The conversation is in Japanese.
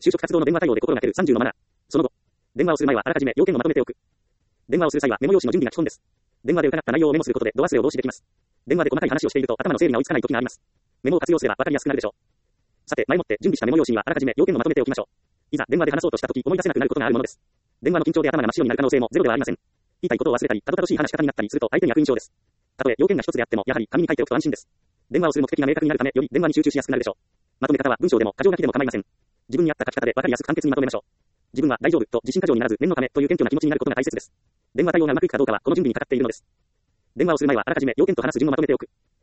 就職活動の電話対応で心がける30のマナー。その後、電話をする前はあらかじめ要件をまとめておく。電話をする際はメモ用紙の準備が基本です。電話で伺った内容をメモすることで度忘れを防止できます。電話で細かい話をしていると頭の整理が追いつかない時があります。メモを活用すれば分かりやすくなるでしょう。さて、前もって準備したメモ用紙にはあらかじめ要件をまとめておきましょう。いざ電話で話そうとした時思い出せなくなることがあるものです。電話の緊張で頭が真っ白になる可能性もゼロではありません。言いたいことを忘れたり、たどたどしい話し方になったりすると相手に悪印象です。たとえ要件が一つであっても、やはり紙に書いておくと安心です。電話をする目的が明確になるため、より電話に集中しやすくなるでしょう。まとめ方は文章でも箇条書きでも構いません。自分に合った書き方で分かりやすく簡潔にまとめましょう。自分は大丈夫と自信過剰にならず念のためという謙虚な気持ちになることが大切です。電話対応がうまくいくかどうかはこの準備にかかっているのです。電話をする前はあらかじめ要件と話す順をまとめておく。